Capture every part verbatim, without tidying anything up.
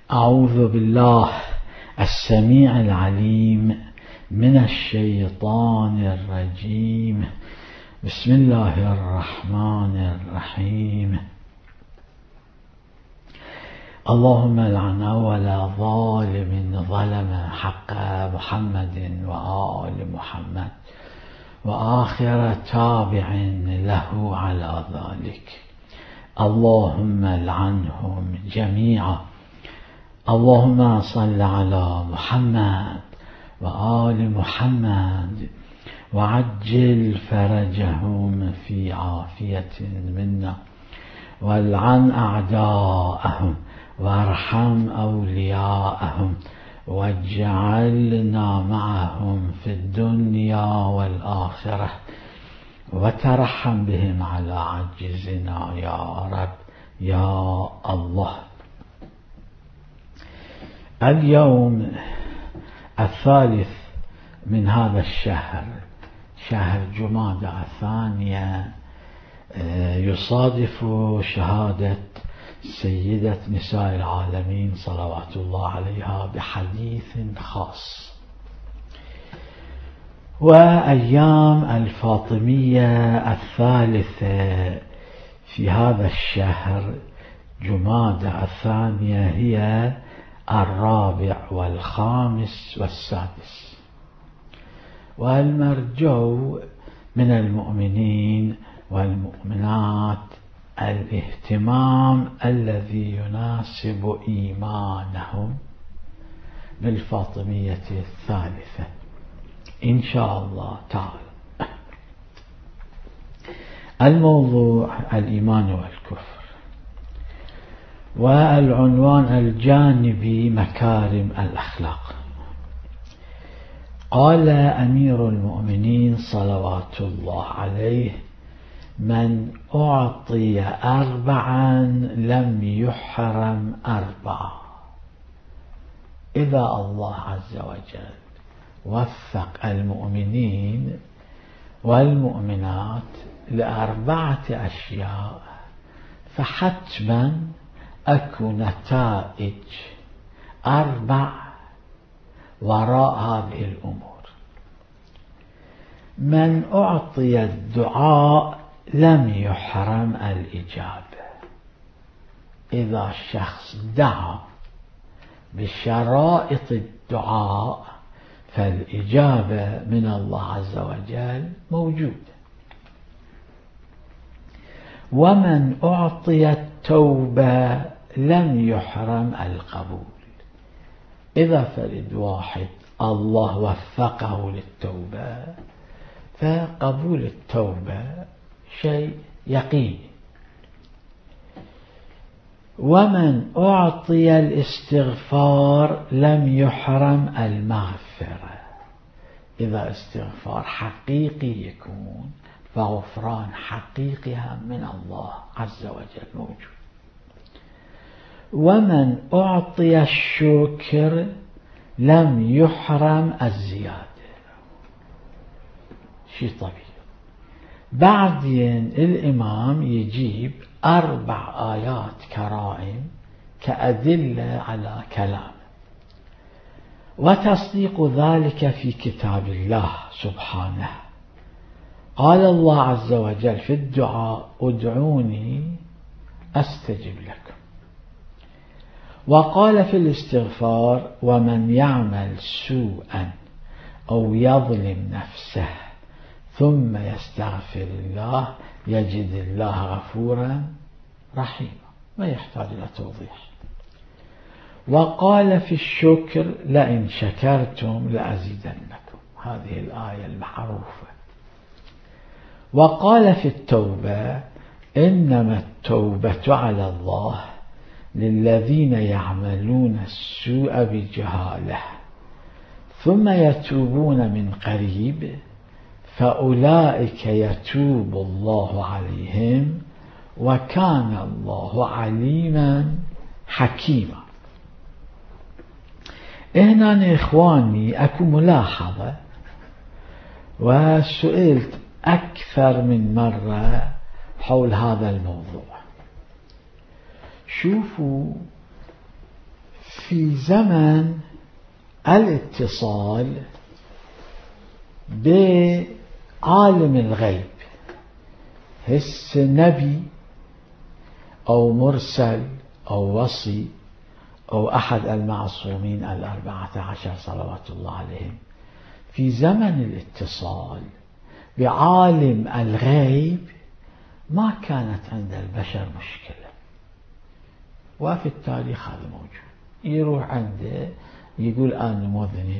أعوذ بالله السميع العليم من الشيطان الرجيم. بسم الله الرحمن الرحيم. اللهم لعن أول ظالم ظلم حق محمد وآل محمد وآخر تابع له على ذلك. اللهم لعنهم جميعا. اللهم صل على محمد وآل محمد وعجل فرجهم في عافية منا، والعن أعداءهم وارحم أولياءهم، واجعلنا معهم في الدنيا والآخرة، وترحم بهم على عجزنا يا رب يا الله. اليوم الثالث من هذا الشهر، شهر جمادى الثانية، يصادف شهادة سيدة نساء العالمين صلوات الله عليها بحديث خاص. وأيام الفاطمية الثالثة في هذا الشهر جمادى الثانية هي الرابع والخامس والسادس. والمرجو من المؤمنين والمؤمنات الاهتمام الذي يناسب إيمانهم بالفاطمية الثالثة إن شاء الله تعالى. الموضوع الإيمان والكفر، والعنوان الجانبي مكارم الأخلاق. قال أمير المؤمنين صلوات الله عليه: من أعطي أربعا لم يحرم أربعا. إذا الله عز وجل وفق المؤمنين والمؤمنات لأربعة أشياء فحتما أكو نتائج أربع وراء هذه الأمور. من أعطي الدعاء لم يحرم الإجابة. إذا الشخص دعا بشرائط الدعاء فالإجابة من الله عز وجل موجودة. ومن أعطي التوبة لم يحرم القبول. إذا فرد واحد الله وفقه للتوبة فقبول التوبة شيء يقين. ومن أعطي الاستغفار لم يحرم المغفرة. إذا استغفار حقيقي يكون فغفران حقيقي من الله عز وجل موجود. ومن أعطي الشكر لم يحرم الزيادة. شيء طبيعي. بعدين الإمام يجيب أربع آيات كرائم كأدلة على كلامه، وتصديق ذلك في كتاب الله سبحانه. قال الله عز وجل في الدعاء: ادعوني أستجب لكم. وقال في الاستغفار: ومن يعمل سوءا أو يظلم نفسه ثم يستغفر الله يجد الله غفورا رحيما. ما يحتاج إلى توضيح. وقال في الشكر: لئن شكرتم لأزيدنكم. هذه الآية المعروفة. وقال في التوبة: إنما التوبة على الله للذين يعملون السوء بجهالة ثم يتوبون من قريب فأولئك يتوب الله عليهم وكان الله عليما حكيما. هنا إخواني أكو ملاحظة، وسئلت أكثر من مرة حول هذا الموضوع. شوفوا في زمن الاتصال بعالم الغيب، هس نبي أو مرسل أو وصي أو أحد المعصومين الأربعة عشر صلوات الله عليهم، في زمن الاتصال بعالم الغيب ما كانت عند البشر مشكلة، وفي التاريخ هذا موجود. يروح عنده يقول أنا مذنب،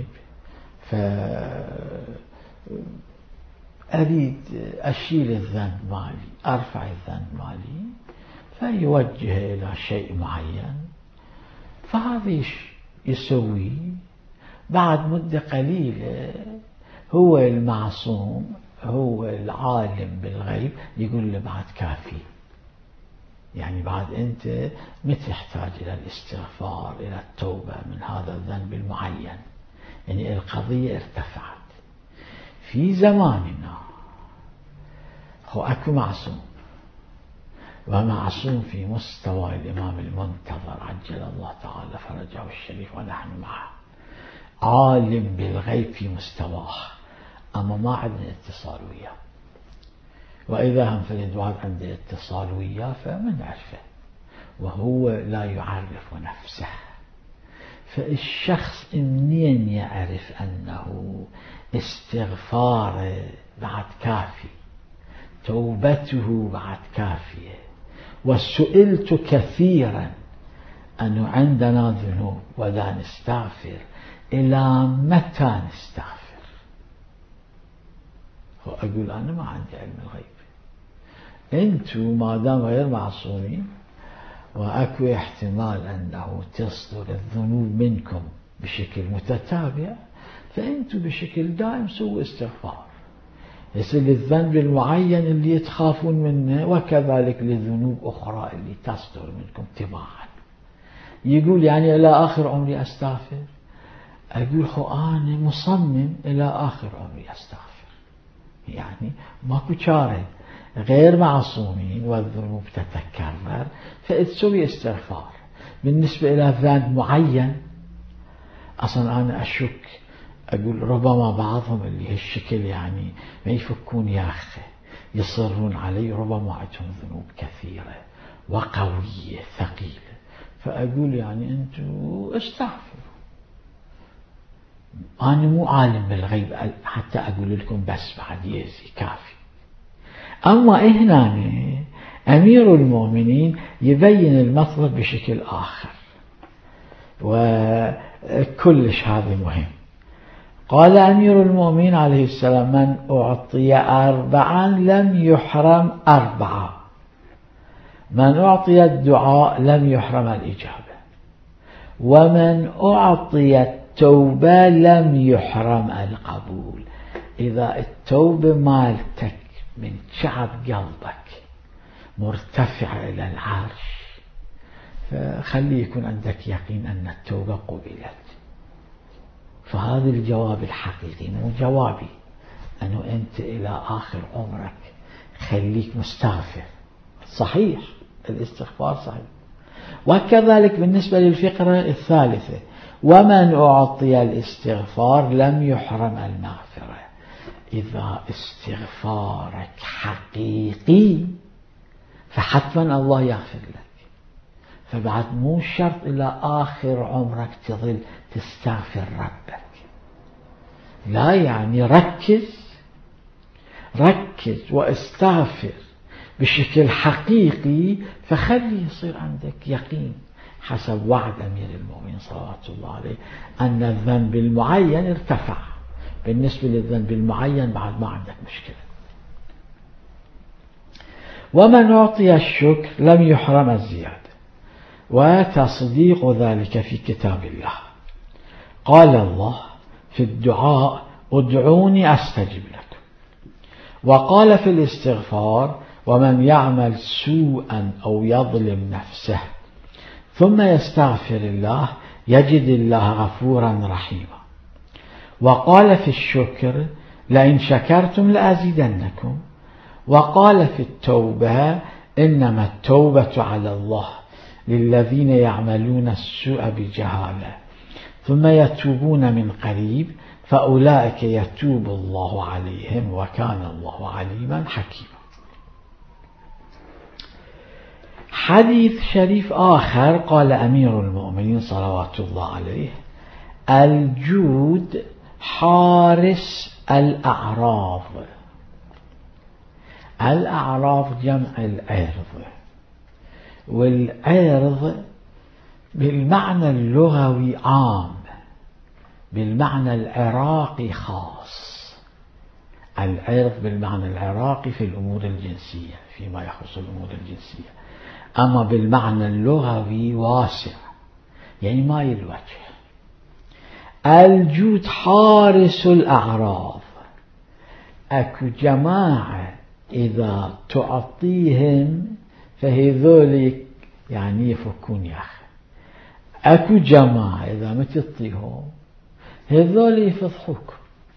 فأريد أشيل الذنب مالي، أرفع الذنب مالي، فيوجه إلى شيء معين، فهذا يسوي. بعد مدة قليلة هو المعصوم، هو العالم بالغيب، يقول له بعد كافي، يعني بعد أنت ما تحتاج إلى الاستغفار، إلى التوبة من هذا الذنب المعين، يعني القضية ارتفعت. في زماننا هو أكو معصوم، ومعصوم في مستوى الإمام المنتظر عجل الله تعالى فرجه الشريف ونحن معه، عالم بالغيب في مستواه، أما ما عندنا اتصال وياه، وإذا هم فرد واحد عنده اتصال وياه فمن عرفه وهو لا يعرف نفسه. فالشخص منين يعرف أنه استغفاره بعد كافي، توبته بعد كافية؟ وسئلت كثيرا أنه عندنا ذنوب ولا نستغفر، إلى متى نستغفر؟ أقول أنا ما عندي علم الغيب، أنتم ما دام غير معصومين وأكو احتمال أنه تصدر الذنوب منكم بشكل متتابع، فأنتم بشكل دائم سووا استغفار، يصير للذنب المعين اللي تخافون منه، وكذلك للذنوب أخرى اللي تصدر منكم تباعا. يقول يعني إلى آخر عمري أستغفر؟ أقول خو أنا مصمم إلى آخر عمري أستغفر، يعني ماكو چاره، غير معصومين والذنوب تتكرر، فتسوي استغفار. بالنسبة إلى ذنب معين أصلا أنا أشك، أقول ربما بعضهم اللي هالشكل يعني ما يفكون يا أخي يصرون علي، ربما عندهم ذنوب كثيرة وقوية ثقيلة، فأقول يعني أنتم استغفروا، أنا مو عالم بالغيب حتى أقول لكم بس بعد يزي كافي. أما هنا أمير المؤمنين يبين المطلب بشكل آخر، وكلش هذا مهم. قال أمير المؤمنين عليه السلام: من أعطي أربعا لم يحرم أربعة، من أعطي الدعاء لم يحرم الإجابة، ومن أعطي التوبة لم يحرم القبول. إذا التوبة مالتك من شعب قلبك مرتفعة إلى العرش، فخلي يكون عندك يقين أن التوبة قبلت. فهذا الجواب الحقيقي، مو جوابي أنه أنت إلى آخر عمرك خليك مستغفر. صحيح الاستغفار صحيح. وكذلك بالنسبة للفقرة الثالثة: ومن أعطي الاستغفار لم يحرم المغفرة. إذا استغفارك حقيقي فحتما الله يغفر لك، فبعد مو شرط إلى آخر عمرك تظل تستغفر ربك، لا، يعني ركز ركز واستغفر بشكل حقيقي، فخلي يصير عندك يقين حسب وعد أمير المؤمنين صلوات الله عليه أن الذنب المعين ارتفع. بالنسبة للذنب المعين بعد ما عندك مشكلة. ومن أعطي الشكر لم يحرم الزيادة، وتصديق ذلك في كتاب الله. قال الله في الدعاء: ادعوني أستجب لكم. وقال في الاستغفار: ومن يعمل سوءا أو يظلم نفسه ثم يستغفر الله يجد الله غفورا رحيما. وقال في الشكر: لئن شكرتم لأزيدنكم. وقال في التوبة: إنما التوبة على الله للذين يعملون السوء بجهالة ثم يتوبون من قريب فأولئك يتوب الله عليهم وكان الله عليما حكيما. حديث شريف آخر قال أمير المؤمنين صلوات الله عليه: الجود حارس الأعراض. الأعراض جمع العرض، والعرض بالمعنى اللغوي عام، بالمعنى العراقي خاص. العرض بالمعنى العراقي في الأمور الجنسية، فيما يخص الأمور الجنسية، أما بالمعنى اللغوي واسع، يعني ما الوجه. الجود حارس الأعراض. أكو جماعة إذا تعطيهم فهذول يعني يفكون يا أخي. أكو جماعة إذا ما تعطيهم هذول يفضحوك.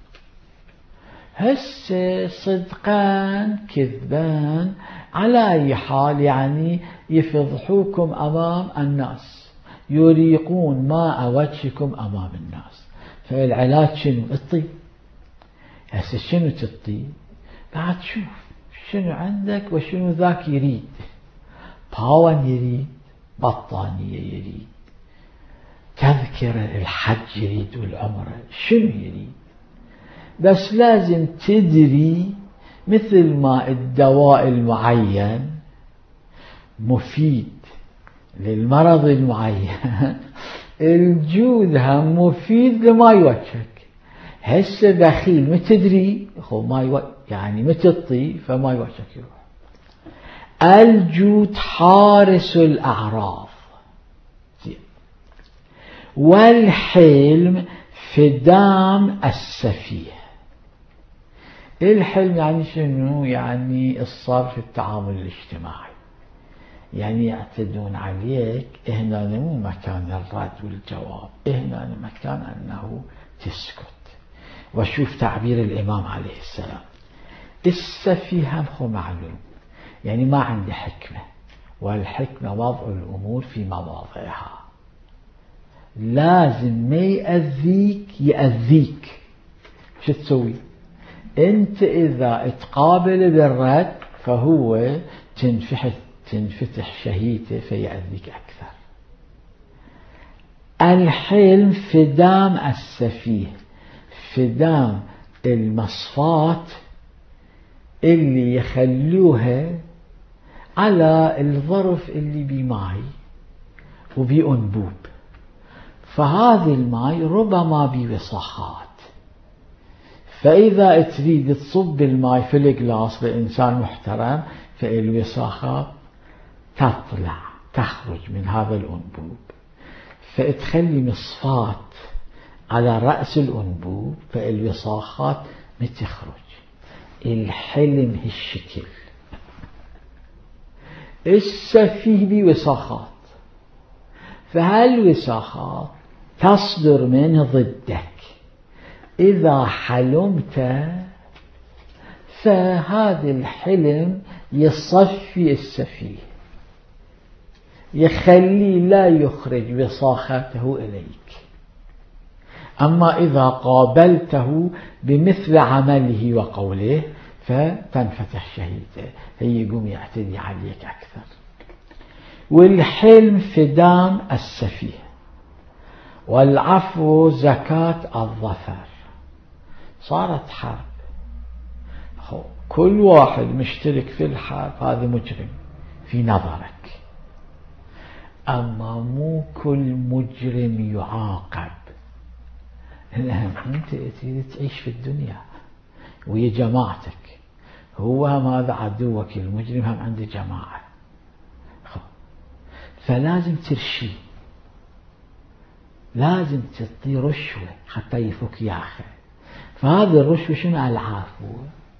هسه صدقان كذبان على أي حال، يعني يفضحوكم أمام الناس، يريقون ماء وجهكم أمام الناس. فالعلاج شنو؟ الطي. هسه شنو تطي؟ بعد شوف شنو عندك وشنو ذاك يريد. باون يريد، بطانية يريد، تذكرة الحج يريد والعمرة، شنو يريد. بس لازم تدري مثل ما الدواء المعين مفيد للمرض المعين الجود هم مفيد لما يوجهك. هسه دخيل ما تدري خو ما يو... يعني ما تطي فما يوجهك يروح. الجود حارس الأعراض. والحلم فدام السفيه. الحلم يعني شنو؟ يعني الصبر في التعامل الاجتماعي، يعني يعتدون عليك. هنا مو مكان الرد والجواب، هنا مكان أنه تسكت. وشوف تعبير الإمام عليه السلام: السفيه هم خو معلوم، يعني ما عندي حكمة، والحكمة وضع الأمور في مواضعها. لازم ما يأذيك يأذيك. شو تسوي أنت؟ إذا تقابل بالرد فهو تنفتح تنفتح شهيته فيأذيك أكثر. الحلم فدام السفيه، فدام المصفات اللي يخلوها على الظرف اللي بماي وبأنبوب. فهذا الماء ربما بوساخات، فإذا تريد تصب الماء في الجلاس لإنسان محترم فالوساخات تطلع تخرج من هذا الأنبوب، فتخلي مصفات على رأس الأنبوب فالوساخات ما تخرج. الحلم هالشكل. السفيه بوساخات، فهالوساخات تصدر منه ضدك. إذا حلمت فهذا الحلم يصفي السفيه، يخلي لا يخرج وساخته إليك. أما إذا قابلته بمثل عمله وقوله فتنفتح شهيته، هي يقوم يعتدي عليك أكثر. والحلم فدام السفيه. والعفو زكاة الظفر. صارت حرب، كل واحد مشترك في الحرب هذا مجرم في نظرك، أما مو كل مجرم يعاقب. الأهم أنت تريد تعيش في الدنيا ويا جماعتك. هو هم هذا عدوك المجرم هم عنده جماعة، فلازم ترشي، لازم تعطي رشوة حتى يفك يا أخي. فهذه الرشوة شنو؟ العفو.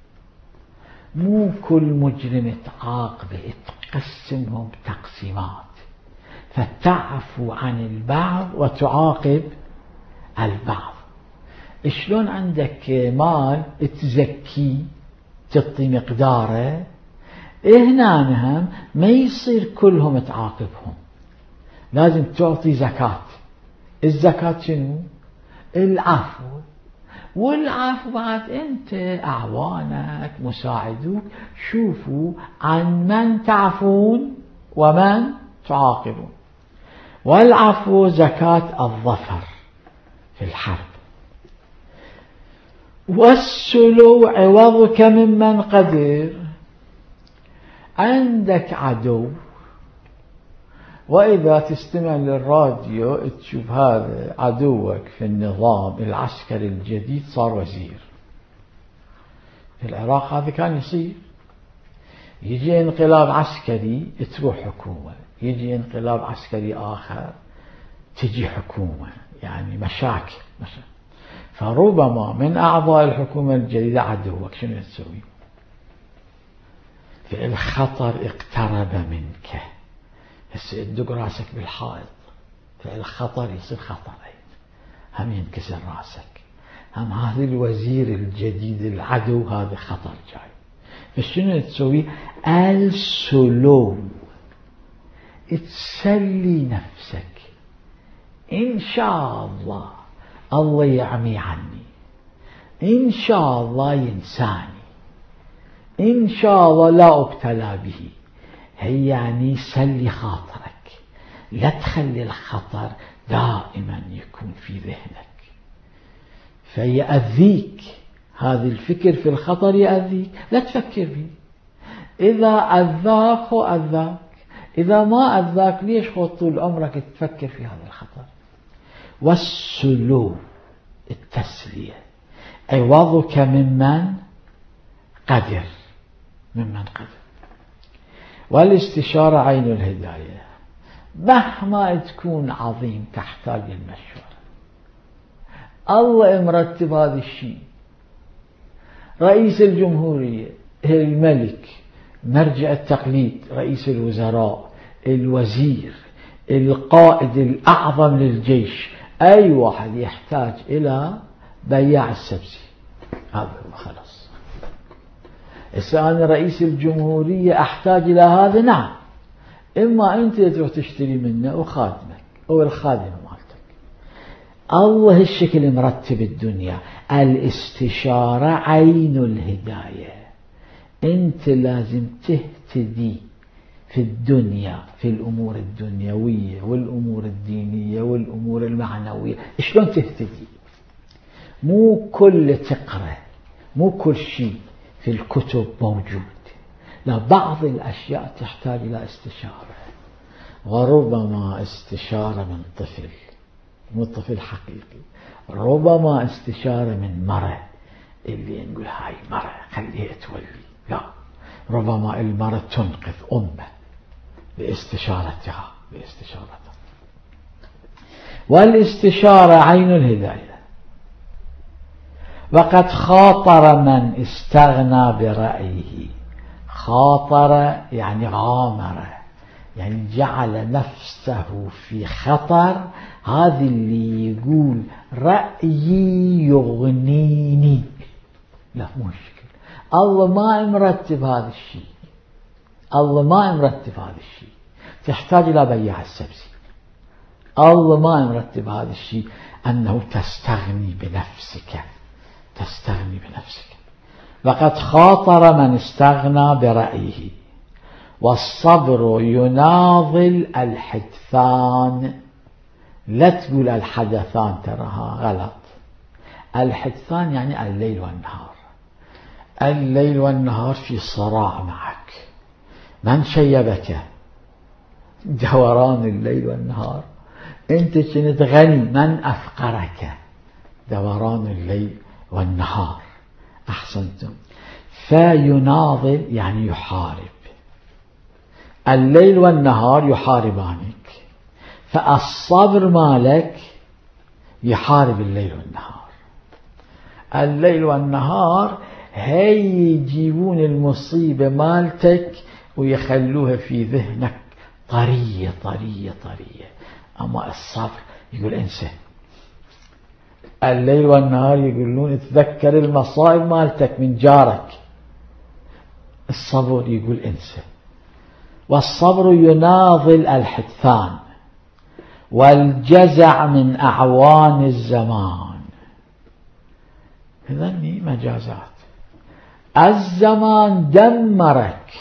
مو كل مجرم تعاقبه، تقسمهم تقسيمات، فتعفو عن البعض وتعاقب البعض. شلون عندك مال تزكي تعطي مقداره، هنا هم ما يصير كلهم تعاقبهم، لازم تعطي زكاة. الزكاة شنو؟ العفو. والعفو بعد أنت أعوانك مساعدوك شوفوا عن من تعفون ومن تعاقبون. والعفو زكاة الظفر في الحرب. والسلو عوضك ممن قدر. عندك عدو وإذا تستمع للراديو تشوف هذا عدوك في النظام العسكري الجديد صار وزير. في العراق هذا كان يصير، يجي انقلاب عسكري تروح حكومة، يجي انقلاب عسكري آخر تجي حكومة، يعني مشاكل, مشاكل. فربما من أعضاء الحكومة الجديدة عدوك شنو تسوي؟ في الخطر اقترب منك، هسه تدق راسك بالحائط، في الخطر يصير خطرين، هم ينكسر راسك، هم هذا الوزير الجديد العدو هذا خطر جاي. فشنو تسوي؟ السلو، تسلي نفسك، إن شاء الله الله يعمي عني، إن شاء الله ينساني، إن شاء الله لا أبتلى به. هي يعني سلي خاطرك، لا تخلي الخطر دائما يكون في ذهنك فيأذيك. هذا الفكر في الخطر يأذيك، لا تفكر به. إذا أذاك هو أذاك، إذا ما أذاك ليش خذ طول عمرك تفكر في هذا الخطر؟ والسلو التسلية عوضك ممن قدر، ممن قدر. والاستشارة عين الهداية، مهما تكون عظيم تحتاج المشورة. الله مرتب هذا الشيء، رئيس الجمهورية، الملك، مرجع التقليد، رئيس الوزراء، الوزير، القائد الأعظم للجيش، أي واحد يحتاج إلى بياع السبسي، هذا هو خلاص. إذا أنا رئيس الجمهورية أحتاج إلى هذا، نعم، إما أنت تروح تشتري منه وخادمك أو الخادم مالتك. الله الشكل مرتب الدنيا. الاستشارة عين الهداية، أنت لازم تهتدي في الدنيا، في الأمور الدنيوية والأمور الدينية والأمور المعنوية. شلون تهتدي؟ مو كل تقرأ، مو كل شيء في الكتب موجود، لا، بعض الأشياء تحتاج إلى استشارة، وربما استشارة من طفل، مو طفل حقيقي، ربما استشارة من مرة اللي نقول هاي مرة خليها تولي، لا، ربما المرة تنقذ أمه باستشارتها باستشارتها. والاستشارة عين الهداية. وقد خاطر من استغنى برأيه. خاطر يعني غامر، يعني جعل نفسه في خطر. هذا اللي يقول رأيي يغنيني، لا، مو مشكلة. الله ما مرتب هذا الشيء، الله ما مرتب هذا الشيء، تحتاج إلى بياع السبسي. الله ما مرتب هذا الشيء أنه تستغني بنفسك، تستغني بنفسك. وقد خاطر من استغنى برأيه. والصبر يناضل الحدثان. لا تقول الحدثان، تراها غلط. الحدثان يعني الليل والنهار. الليل والنهار في صراع معك. من شيبك؟ دوران الليل والنهار. انت كنت غني، من أفقرك؟ دوران الليل والنهار. أحسنتم. فيناضل يعني يحارب، الليل والنهار يحاربانك، فالصبر مالك يحارب الليل والنهار. الليل والنهار هي يجيبون المصيبة مالتك ويخلوها في ذهنك طرية طرية طرية. أما الصبر يقول انسى. الليل والنهار يقولون تذكر المصائب مالتك من جارك، الصبر يقول انسى. والصبر يناضل الحدثان. والجزع من أعوان الزمان. هذني مجازات. الزمان دمرك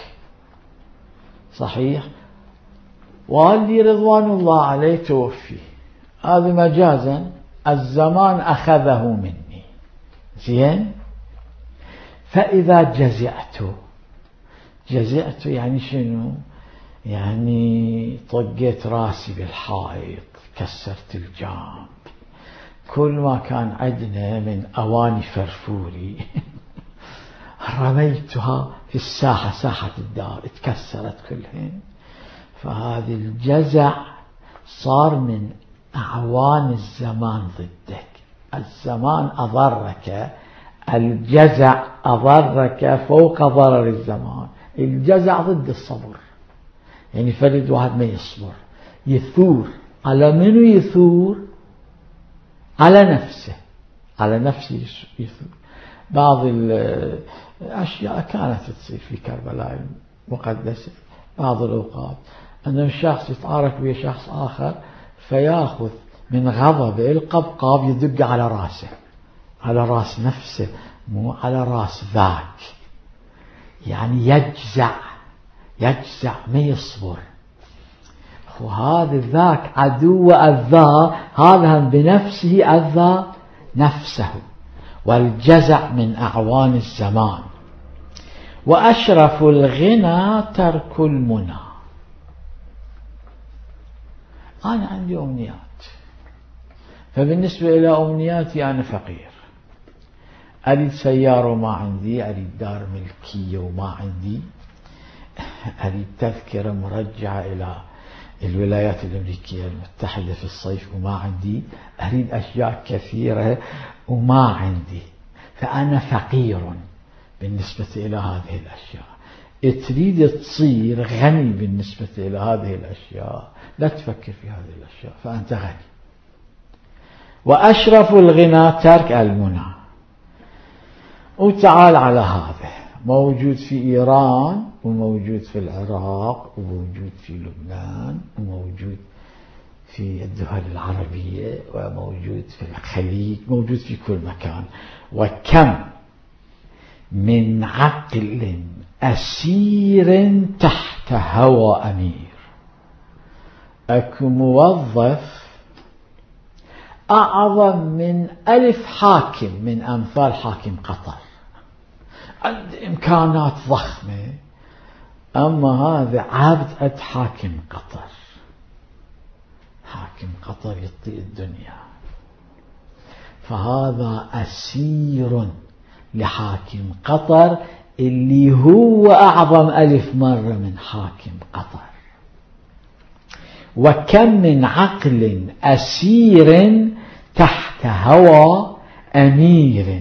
صحيح، والدي رضوان الله عليه توفي، هذا مجازا الزمان أخذه مني. زين، فإذا جزعت، جزعت يعني شنو؟ يعني طقيت راسي بالحائط، كسرت الجامب، كل ما كان عندنا من أواني فرفوري رميتها في الساحة، ساحة الدار، اتكسرت كلهن. فهذا الجزع صار من أعوان الزمان ضدك. الزمان أضرك، الجزع أضرك فوق ضرر الزمان. الجزع ضد الصبر، يعني فرد واحد ما يصبر، يثور على منو؟ يثور على نفسه، على نفسه يثور. بعض الأشياء كانت تصير في كربلاء المقدسة بعض الأوقات، أن الشخص يتعارك ويا شخص آخر فيأخذ من غضبه القبقاب يدق على راسه، على راس نفسه، مو على راس ذاك، يعني يجزع، يجزع ما يصبر. وهذا ذاك عدو أذى، هذا بنفسه أذى نفسه. والجزع من أعوان الزمان. وأشرف الغنى ترك المنى. أنا عندي أمنيات، فبالنسبة إلى أمنياتي أنا فقير، أريد سيارة وما عندي، أريد دار ملكية وما عندي، أريد تذكرة مرجعة إلى الولايات الأمريكية المتحدة في الصيف وما عندي، أريد أشياء كثيرة وما عندي. فأنا فقير بالنسبة إلى هذه الأشياء. تريد تصير غني بالنسبة إلى هذه الأشياء، لا تفكر في هذه الأشياء، فأنت غني. وأشرف الغنى ترك المنى. وتعال على هذا، موجود في إيران، وموجود في العراق، وموجود في لبنان، وموجود في الدول العربية، وموجود في الخليج، موجود في كل مكان. وكم من عقل أسير تحت هوى أمير. أكو موظف أعظم من ألف حاكم من أمثال حاكم قطر، عند إمكانات ضخمة، أما هذا عبد عند حاكم قطر. حاكم قطر يطيء الدنيا، فهذا أسير لحاكم قطر اللي هو أعظم ألف مرة من حاكم قطر. وكم من عقل أسير تحت هوى أمير.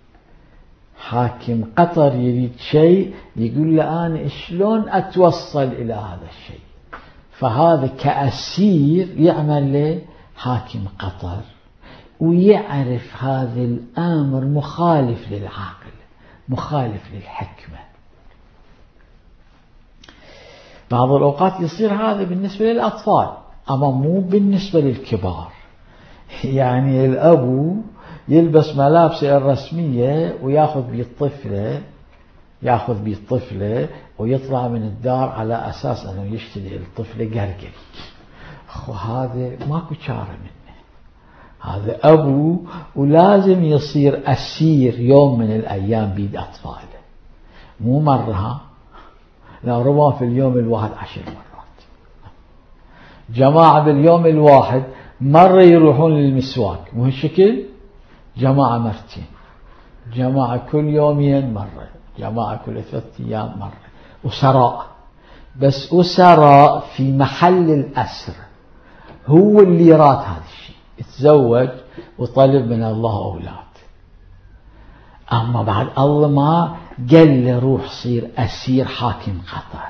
حاكم قطر يريد شيء يقول له أنا شلون أتوصل إلى هذا الشيء، فهذا كأسير يعمل له حاكم قطر، ويعرف هذا الأمر مخالف للعقل، مخالف للحكمة. بعض الأوقات يصير هذا بالنسبة للأطفال، أما مو بالنسبة للكبار. يعني الأبو يلبس ملابسه الرسمية ويأخذ بالطفلة، يأخذ بالطفلة ويطلع من الدار على أساس أنه يشتري الطفلة قرقري. وهذا ماكو شارة منه، هذا أبو ولازم يصير أسير يوم من الأيام بيد أطفاله، مو مرة، لا، ربما في اليوم الواحد عشر مرات. جماعة باليوم الواحد مرة يروحون للمسواك، مو هالشكل، جماعة مرتين، جماعة كل يومين مرة، جماعة كل ثلاثة أيام مرة. وسراء، بس أسراء في محل الأسر، هو اللي يراد هذا الشيء، يتزوج وطلب من الله أولاد. أما بعد الله ما قال له روح صير أسير حاكم قطر،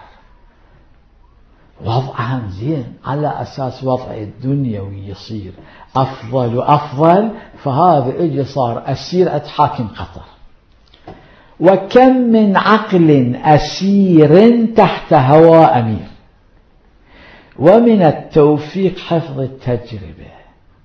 وضعهم زين على أساس وضع الدنيوي يصير أفضل وأفضل، فهذا اجي صار أسير عند حاكم قطر. وكم من عقل أسير تحت هوى أمير. ومن التوفيق حفظ التجربة.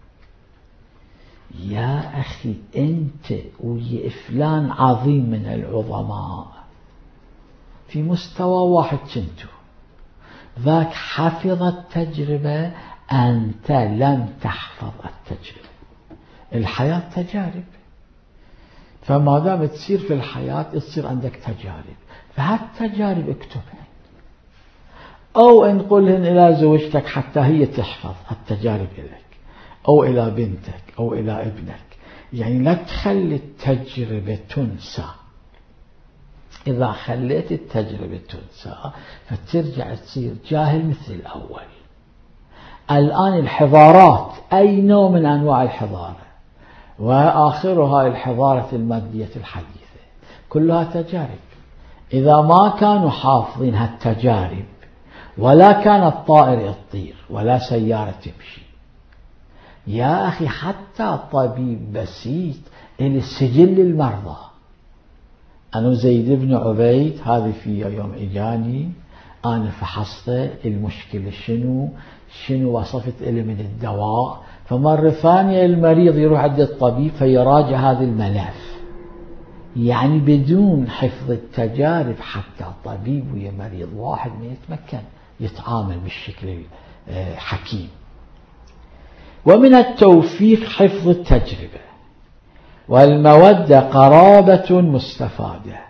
يا أخي أنت ويا فلان عظيم من العظماء في مستوى واحد كنتو، ذاك حفظ التجربة، أنت لم تحفظ التجربة. الحياة تجارب، فما دام تصير في الحياة تصير عندك تجارب، فهالتجارب اكتبها أو انقلهن إلى زوجتك حتى هي تحفظ التجارب إليك، أو إلى بنتك أو إلى ابنك. يعني لا تخلي التجربة تنسى. إذا خليت التجربة تنسى فترجع تصير جاهل مثل الأول. الآن الحضارات، أي نوع من أنواع الحضارة، وآخرها الحضارة المادية الحديثة، كلها تجارب. إذا ما كانوا حافظين هالتجارب ولا كان الطائر يطير ولا سيارة تمشي. يا أخي حتى طبيب بسيط اللي سجل المرضى. أنا زيد بن عبيد هذه في يوم إجاني أنا فحصت المشكلة شنو شنو وصفت إلي من الدواء، فمرة ثانية المريض يروح عند الطبيب فيراجع هذا الملف. يعني بدون حفظ التجارب حتى طبيب ويا مريض واحد ما يتمكن يتعامل بالشكل الحكيم. ومن التوفيق حفظ التجربة. والمودة قرابة مستفادة.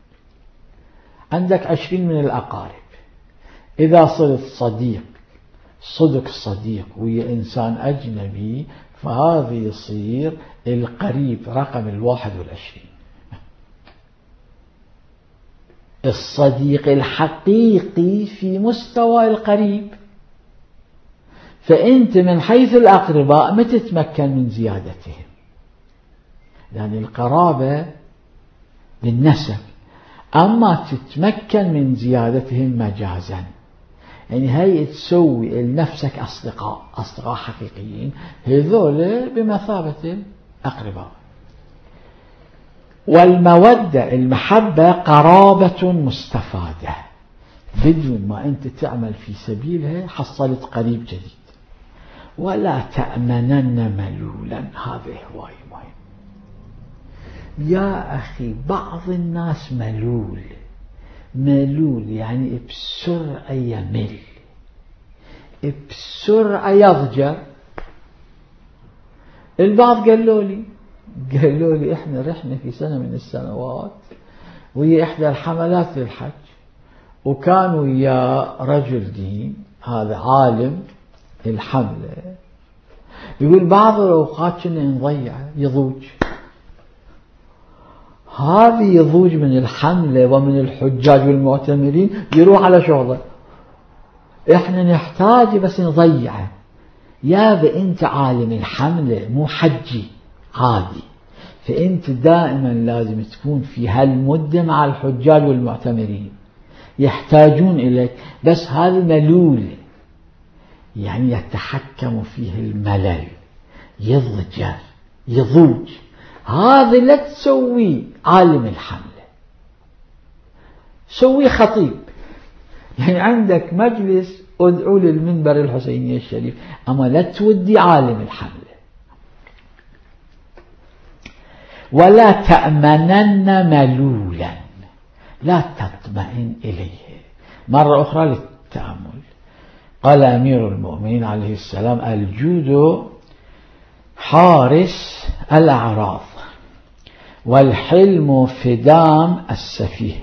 عندك عشرين من الأقارب، إذا صرت صديق صدق صديق ويا إنسان أجنبي فهذا يصير القريب رقم الواحد والعشرين. الصديق الحقيقي في مستوى القريب. فأنت من حيث الأقرباء ما تتمكن من زيادتهم، لأن القرابة بالنسب، أما تتمكن من زيادتهم مجازا. يعني هي تسوي لنفسك أصدقاء أصدقاء حقيقيين، هذول بمثابة الأقرباء. والمودة المحبة قرابة مستفادة، بدون ما أنت تعمل في سبيلها حصلت قريب جديد. ولا تأمنن ملولا، هذا هواي مهم. يا أخي بعض الناس ملول، ملول يعني بسرعة يمل، بسرعة يضجر. البعض قالوا لي قالوا لي إحنا رحنا في سنة من السنوات وهي إحدى الحملات للحج، وكانوا يا رجل دين هذا عالم الحملة، يقول بعض الأوقات كنا نضيع يضوج. هذه يضوج من الحملة ومن الحجاج والمعتمرين يروح على شغله، إحنا نحتاج بس نضيعه. يا أنت عالم الحملة مو حجي عادي، فأنت دائما لازم تكون في هالمدة مع الحجاج والمعتمرين يحتاجون إليك. بس هذا ملول يعني يتحكم فيه الملل، يضجر يضوج. هذا لا تسوي عالم الحملة، سوي خطيب. يعني عندك مجلس ادعو للمنبر الحسيني الشريف، أما لا تودي عالم الحملة. ولا تأمنن ملولا، لا تطمئن إليه. مرة أخرى للتأمل، قال أمير المؤمنين عليه السلام: الجود حارس الأعراض، والحلم فدام السفيه،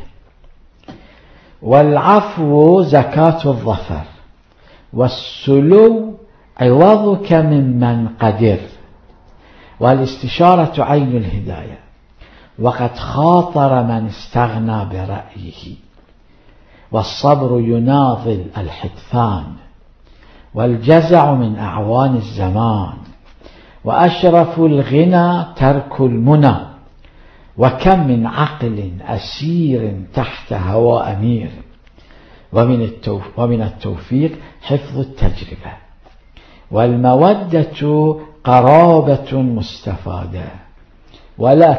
والعفو زكاة الظفر، والسلو عوضك ممن قدر، والاستشارة عين الهداية، وقد خاطر من استغنى برأيه، والصبر يناضل الحدثان، والجزع من أعوان الزمان، وأشرف الغنى ترك المنى، وكم من عقل أسير تحت هوى أمير. ومن ومن التوفيق حفظ التجربة. والمودة قرابة مستفادة. ولا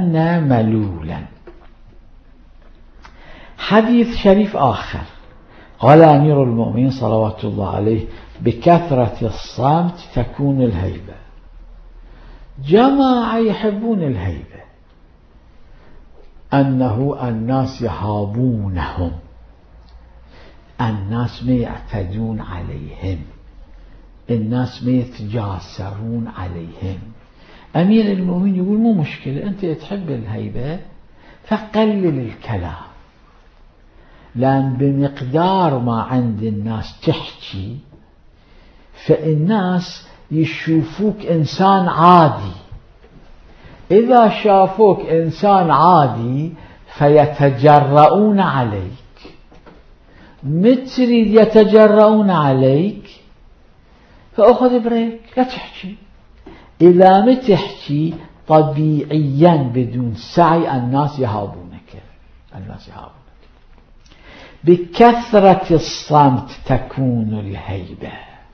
تأمنن ملولا. حديث شريف آخر قال أمير المؤمنين صلوات الله عليه: بكثرة الصمت تكون الهيبة. جماعة يحبون الهيبة، أنه الناس يهابونهم، الناس ما يعتدون عليهم، الناس ما يتجاسرون عليهم. أمير المؤمنين يقول مو مشكلة، أنت تحب الهيبة فقلل الكلام، لأن بمقدار ما عند الناس تحكي فالناس يشوفوك إنسان عادي. إذا شافوك إنسان عادي فيتجرؤون عليك، متريد يتجرؤون عليك فأخذ بريك لا تحكي. إذا ما تحكي طبيعيا بدون سعي الناس يهابونك، الناس يهابونك. بكثرة الصمت تكون الهيبة،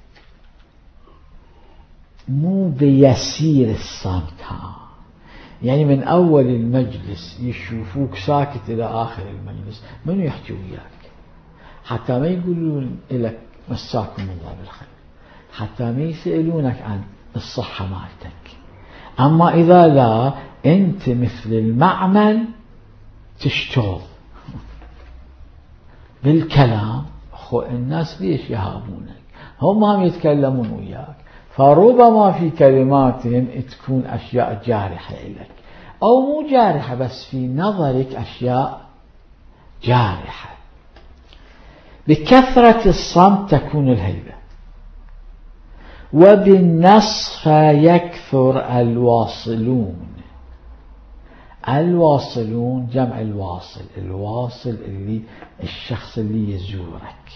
مو بيسير الصمت. ها يعني من أول المجلس يشوفوك ساكت إلى آخر المجلس، منو يحكي وياك؟ حتى ما يقولون لك مساكم الله بالخير، حتى ما يسألونك عن الصحة مالتك. أما إذا لا، أنت مثل المعمل تشتغل بالكلام، خو الناس ليش يهابونك؟ هم هم يتكلمون وياك، فربما في كلماتهم تكون أشياء جارحة لك، أو مو جارحة بس في نظرك أشياء جارحة. بكثرة الصمت تكون الهيبة. وبالنصف يكثر الواصلون. الواصلون جمع الواصل، الواصل اللي الشخص اللي يزورك.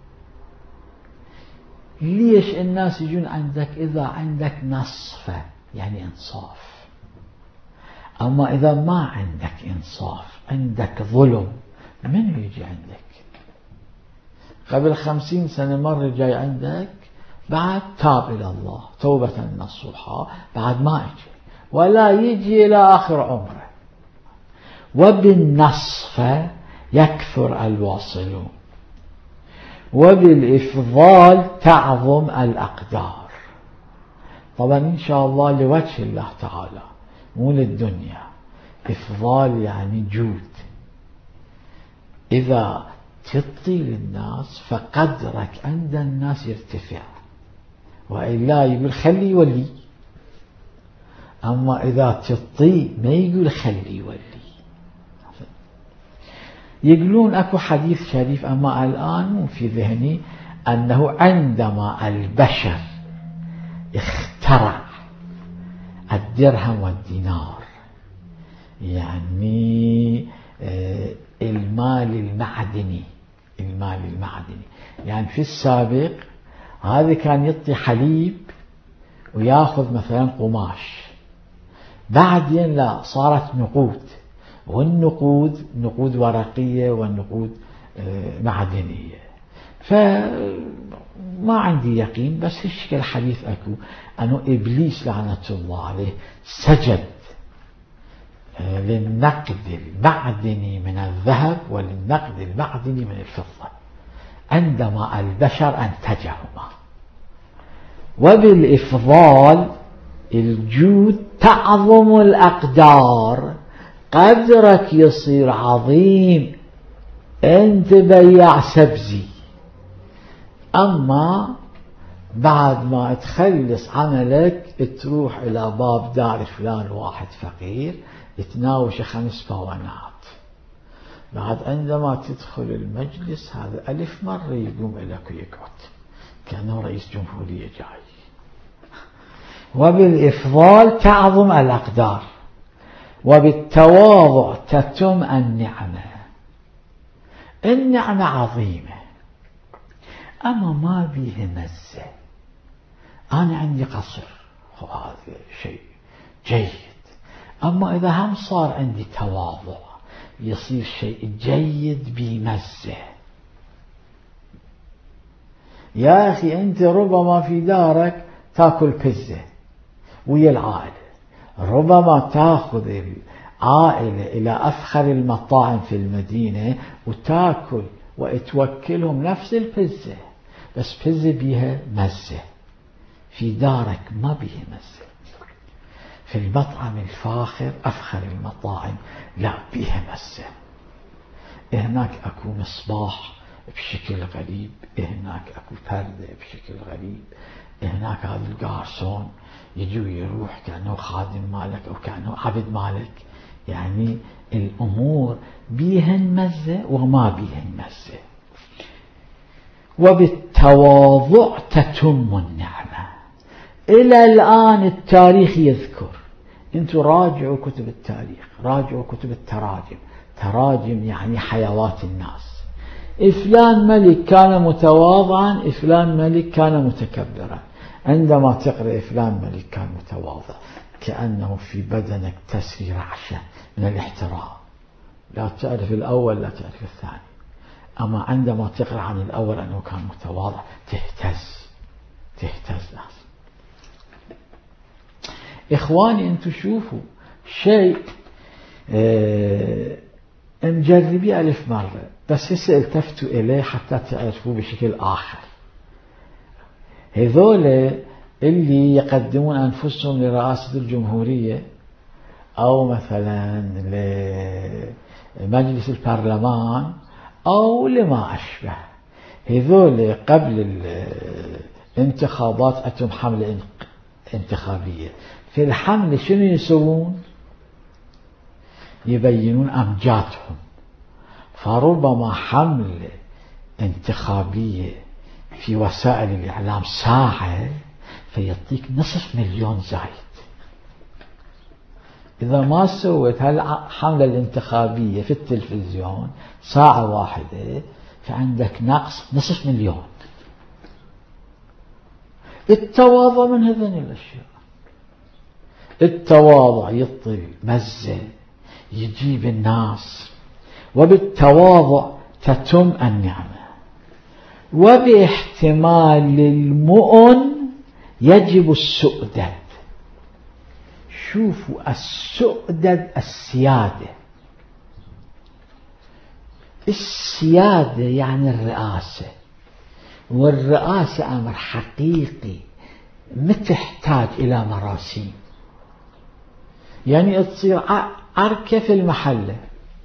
ليش الناس يجون عندك؟ إذا عندك نصفة يعني إنصاف. أما إذا ما عندك إنصاف، عندك ظلم، من يجي عندك؟ قبل خمسين سنة مرة جاي عندك، بعد تاب إلى الله توبة نصوحة، بعد ما يجي ولا يجي إلى آخر عمره. وبالنصف يكثر الواصلون. وبالإفضال تعظم الأقدار. طبعا إن شاء الله لوجه الله تعالى مو للدنيا. إفضال يعني جود. إذا تعطي للناس فقدرك عند الناس يرتفع، وإلا يقول خلي يولي. أما إذا تعطي ما يقول خلي يولي. يقولون أكو حديث شريف أما الآن مو في ذهني، أنه عندما البشر اخترع الدرهم والدينار، يعني المال المعدني، المال المعدني يعني في السابق هذا كان يعطي حليب وياخذ مثلا قماش، بعدين لا، صارت نقود، والنقود نقود ورقية والنقود معدنية. فما عندي يقين، بس هالشكل حديث أكو أنه إبليس لعنة الله عليه سجد للنقد المعدني من الذهب وللنقد المعدني من الفضة عندما البشر أنتجهما. وبالإفضال الجود تعظم الأقدار، قدرك يصير عظيم، أنت بياع سبزي. أما بعد ما تخلص عملك تروح إلى باب دار فلان واحد فقير تناوش خمس باونات، بعد عندما تدخل المجلس هذا ألف مرة يقوم لك ويقعد كأنه رئيس جمهورية جاي. وبالإفضال تعظم الأقدار. وبالتواضع تتم النعمة. النعمة عظيمة أما ما بيه مزة. أنا عندي قصر، هذا شيء جيد، أما إذا هم صار عندي تواضع يصير شيء جيد بمزة. يا أخي أنت ربما في دارك تأكل بيتزا ويا العائلة، ربما تأخذ العائلة إلى أفخر المطاعم في المدينة وتأكل وتوكلهم نفس البزة، بس بزة بيها مزة، في دارك ما بيها مزة. في المطعم الفاخر أفخر المطاعم لا بيها مزة. هناك أكو مصباح بشكل غريب، هناك أكو فردة بشكل غريب، هناك هذا القارسون يجي ويروح كأنه خادم مالك أو كأنه عبد مالك. يعني الأمور بيهن مزة وما بيهن مزة. وبالتواضع تتم النعمة. إلى الآن التاريخ يذكر، انتوا راجعوا كتب التاريخ، راجعوا كتب التراجم. تراجم يعني حيوات الناس. فلان ملك كان متواضعا، فلان ملك كان متكبرا. عندما تقرأ فلان ملك كان متواضع كأنه في بدنك تسري رعشة من الاحترام، لا تعرف الأول لا تعرف الثاني. أما عندما تقرأ عن الأول أنه كان متواضع تهتز تهتز ناس. إخواني أنتوا شوفوا شيء اه نجربيه ألف مرة، بس هسه التفتوا إليه حتى تعرفوا بشكل آخر. هذول اللي يقدمون أنفسهم لرئاسة الجمهورية أو مثلا لمجلس البرلمان أو لما أشبه، هذول قبل الانتخابات أتم حملة انتخابية. في الحملة شنو يسوون؟ يبينون أمجادهم. فربما حملة انتخابية في وسائل الإعلام ساعة فيعطيك نصف مليون زايد. إذا ما سويت هالحملة الانتخابية في التلفزيون ساعة واحدة فعندك نقص نصف مليون. التواضع من هذين الأشياء. التواضع يطي مزة، يجيب الناس. وبالتواضع تتم النعمة. وباحتمال المؤن يجب السؤدد. شوفوا السؤدد السيادة. السيادة يعني الرئاسة، والرئاسة أمر حقيقي ما تحتاج إلى مراسيم. يعني تصير عركة في المحلة،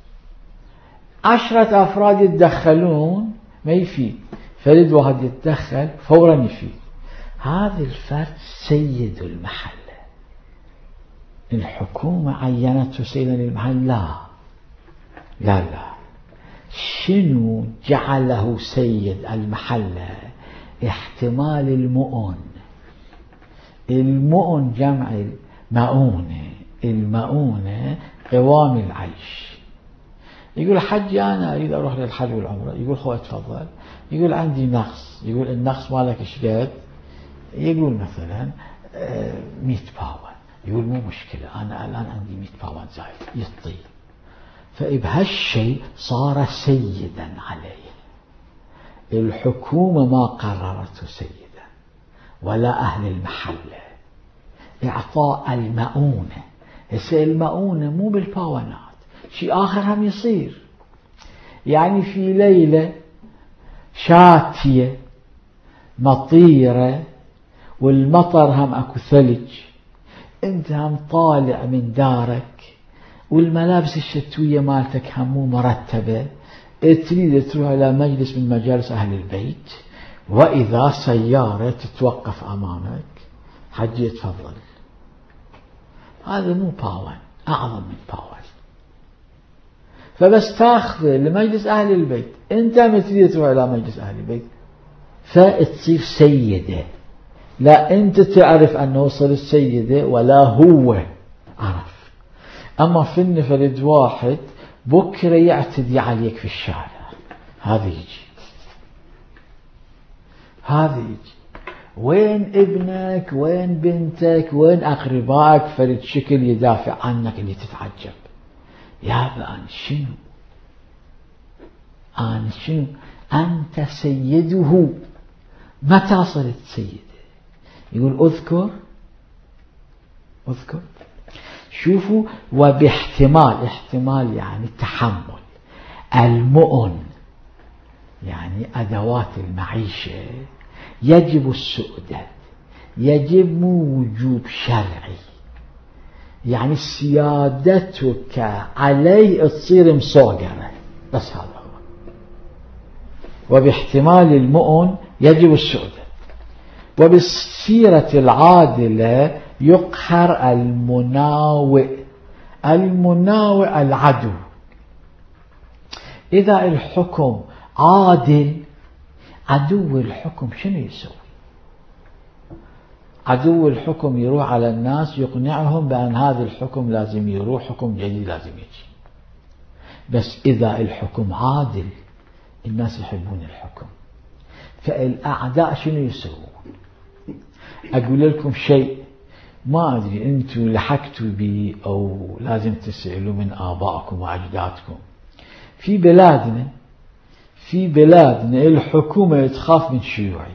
عشرة أفراد يتدخلون ما يفيد، فرد واحد يتدخل فورا يفيد. هذا الفرد سيد المحلة. الحكومة عينته سيدا للمحل؟ لا لا لا. شنو جعله سيد المحلة؟ احتمال المؤن. المؤن جمع المؤونة. المؤونة قوام العيش. يقول حجي أنا أريد أروح للحج والعمرة، يقول خو اتفضل. يقول عندي نقص، يقول النقص مالك إيش قد؟ يقول مثلا مئة باون. يقول مو مشكلة أنا الآن عندي مئة باون زايد، يطي. فبهالشيء صار سيدا عليه. الحكومة ما قررته سيدا ولا أهل المحلة. إعطاء المؤونة. هسه المؤونة مو بالباونات، شيء آخر هم يصير. يعني في ليلة شاتية مطيرة والمطر هم أكو ثلج، أنت هم طالع من دارك والملابس الشتوية مالتك هم مو مرتبة، تريد تروح إلى مجلس من مجالس أهل البيت، وإذا سيارة تتوقف أمامك حجي يتفضل. هذا مو باون، أعظم من باون. فبس تاخذ لمجلس أهل البيت، أنت ما تريد تروح إلى مجلس أهل البيت فتصير سيدة. لا أنت تعرف أنه صار السيدة ولا هو عرف. أما في النفرد واحد بكرة يعتدي عليك في الشارع، هذا يجي هذا يجي. وين ابنك؟ وين بنتك؟ وين أقربائك؟ فرد شكل يدافع عنك اللي تتعجب. يا أنا شنو؟ أنا شنو؟ أنت سيده. متى صرت سيده؟ يقول أذكر أذكر شوفوا. وباحتمال، احتمال يعني تحمل المؤن يعني أدوات المعيشة يجب السؤدد، يجب وجوب شرعي، يعني سيادتك عليه تصير مصوغرة، بس هذا هو. وباحتمال المؤن يجب السؤدد. وبالسيرة العادلة يقهر المناوئ. المناوئ العدو. إذا الحكم عادل، عدو الحكم شنو يسوي؟ عدو الحكم يروح على الناس يقنعهم بأن هذا الحكم لازم يروح، حكم جديد لازم يجي. بس إذا الحكم عادل الناس يحبون الحكم. فالأعداء شنو يسوون؟ أقول لكم شيء ما أدري أنتم لحقتوا بي أو لازم تسألوا من آبائكم وأجدادكم. في بلادنا في بلادنا الحكومة تخاف من شيوعي،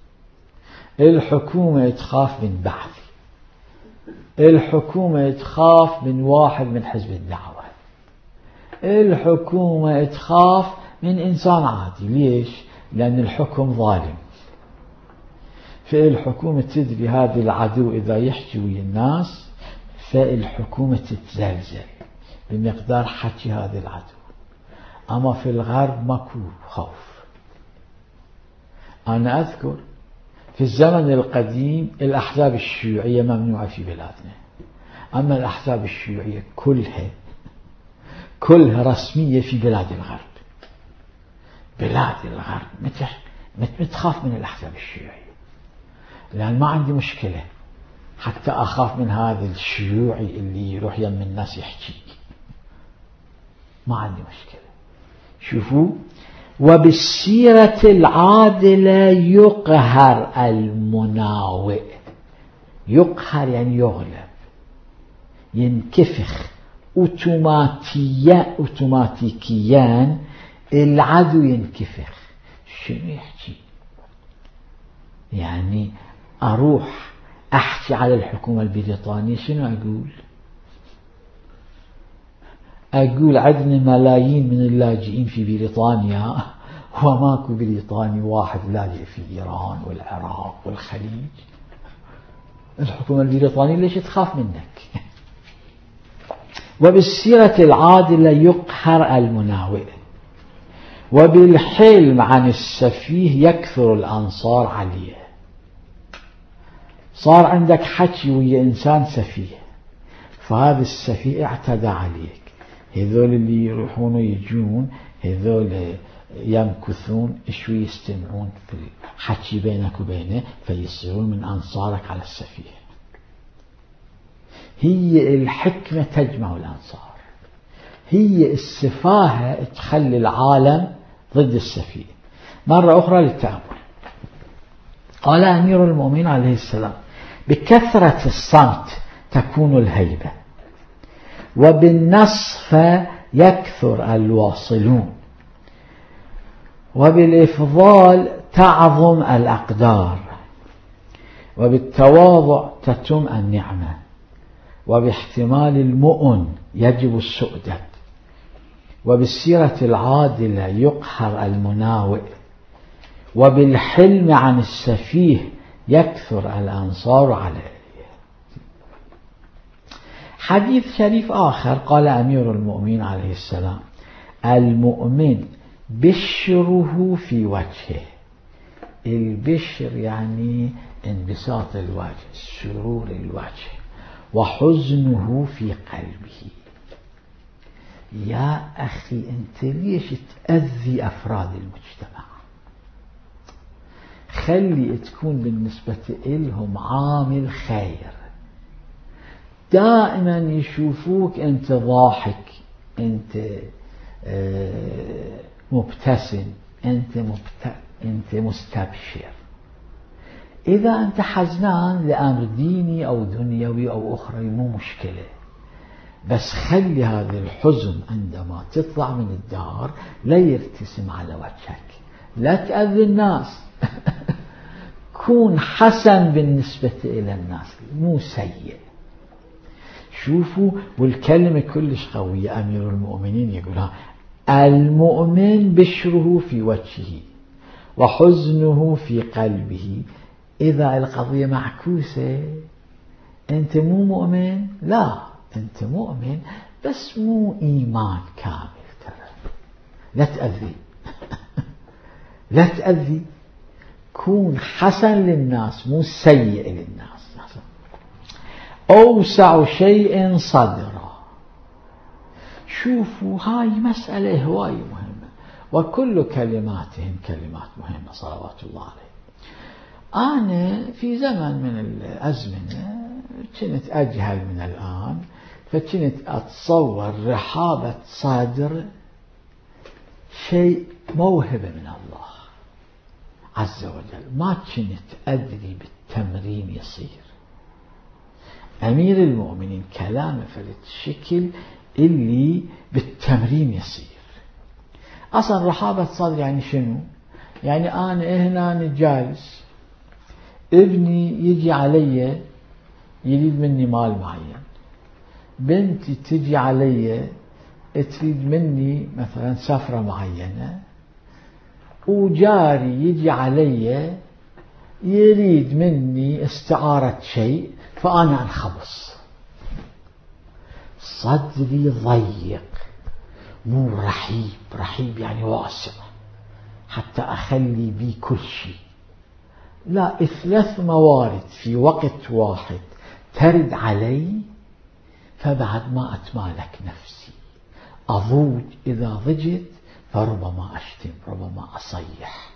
الحكومة تخاف من بعثي، الحكومة تخاف من واحد من حزب الدعوة، الحكومة تخاف من إنسان عادي. ليش؟ لأن الحكم ظالم. فالحكومة تدري هذا العدو إذا يحكي ويا الناس فالحكومة تتزلزل بمقدار حكي هذا العدو. أما في الغرب ماكو خوف. أنا أذكر في الزمن القديم الأحزاب الشيوعية ممنوعة في بلادنا، أما الأحزاب الشيوعية كلها كلها رسمية في بلاد الغرب. بلاد الغرب متخاف من الأحزاب الشيوعية، لأن ما عندي مشكلة حتى أخاف من هذا الشيوعي اللي يروح يم الناس يحكي، ما عندي مشكلة. شوفوا، وبالسيرة العادلة يقهر المناوئ. يقهر يعني يغلب، ينكفخ أوتوماتيا أوتوماتيكيا العدو ينكفخ. شنو يحكي؟ يعني أروح أحكي على الحكومة البريطانية شنو أقول؟ أقول عندنا ملايين من اللاجئين في بريطانيا وماكو بريطاني واحد لاجئ في إيران والعراق والخليج. الحكومة البريطانية ليش تخاف منك؟ وبالسيرة العادلة يقهر المناوئ. وبالحلم عن السفيه يكثر الأنصار عليه. صار عندك حكي ويا إنسان سفيه، فهذا السفيه اعتدى عليك، هذول اللي يروحون ويجون هذول يمكثون شوي يستمعون في الحكي بينك وبينه فيصيرون من أنصارك على السفيه. هي الحكمة تجمع الأنصار، هي السفاهة تخلي العالم ضد السفيه. مرة أخرى للتأمل. قال أمير المؤمنين عليه السلام: بكثرة الصمت تكون الهيبة، وبالنصف يكثر الواصلون، وبالإفضال تعظم الأقدار، وبالتواضع تتم النعمة، وباحتمال المؤن يجب السؤدد، وبالسيرة العادلة يقهر المناوئ، وبالحلم عن السفيه يكثر الأنصار عليه. حديث شريف آخر قال أمير المؤمنين عليه السلام: المؤمن بشره في وجهه. البشر يعني انبساط الوجه، سرور الوجه، وحزنه في قلبه. يا أخي أنت ليش تأذي أفراد المجتمع؟ خلي تكون بالنسبة إلهم عامل خير، دائما يشوفوك أنت ضاحك، أنت مبتسم، أنت, مبت... أنت مستبشر. إذا أنت حزنان لأمر ديني أو دنيوي أو أخرى مو مشكلة، بس خلي هذا الحزن عندما تطلع من الدار لا يرتسم على وجهك، لا تأذي الناس. كون حسن بالنسبة إلى الناس، مو سيء. شوفوا، والكلمة كلش قوية. أمير المؤمنين يقولها: المؤمن بشره في وجهه وحزنه في قلبه. إذا القضية معكوسة أنت مو مؤمن، لا أنت مؤمن بس مو إيمان كامل. ترى لا تأذي لا تأذي، كون حسن للناس مو سيء للناس. أوسع شيء صدرا. شوفوا هاي مسألة هواي مهمة، وكل كلماتهم كلمات مهمة صلوات الله عليه. أنا في زمن من الأزمنة كنت أجهل من الآن، فكنت أتصور رحابة صدر شيء موهبة من الله عز وجل، ما كنت أدري بالتمرين يصير. أمير المؤمنين كلامه فلت الشكل اللي بالتمرين يصير. أصلا رحابة صدر يعني شنو؟ يعني أنا هنا جالس، ابني يجي علي يريد مني مال معين، بنتي تجي علي تريد مني مثلا سفرة معينة، وجاري يجي علي يريد مني استعارة شيء، فأنا أنخبص. صدري ضيق مو رحيب، رحيب يعني واسع حتى أخلي بي كل شيء. لا، ثلاث موارد في وقت واحد ترد علي، فبعد ما أتمالك نفسي، أضوج إذا ضجت، فربما أشتم ربما أصيح.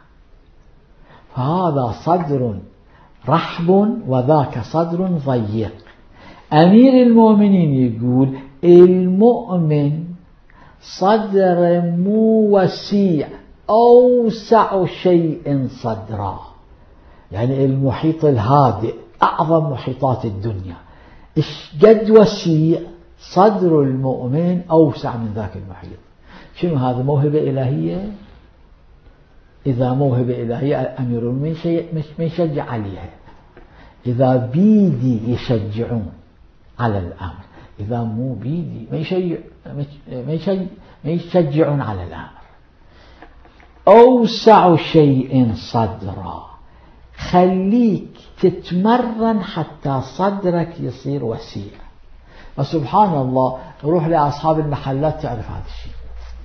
فهذا صدر رحب وذاك صدر ضيق. أمير المؤمنين يقول المؤمن صدر مو وسيع، أوسع شيء صدرا، يعني المحيط الهادئ أعظم محيطات الدنيا، إيش قد وسيع صدر المؤمن أوسع من ذاك المحيط. شنو هذا؟ موهبة إلهية. إذا موهبة إلهية أمير المؤمنين ما يشجع عليها، إذا بيدي يشجعون على الأمر، إذا مو بيدي ما يشجع ما يشجع ما يشجعون على الأمر. أوسع شيء صدرا، خليك تتمرن حتى صدرك يصير وسيع. وسبحان الله، روح لأصحاب المحلات تعرف هذا الشيء.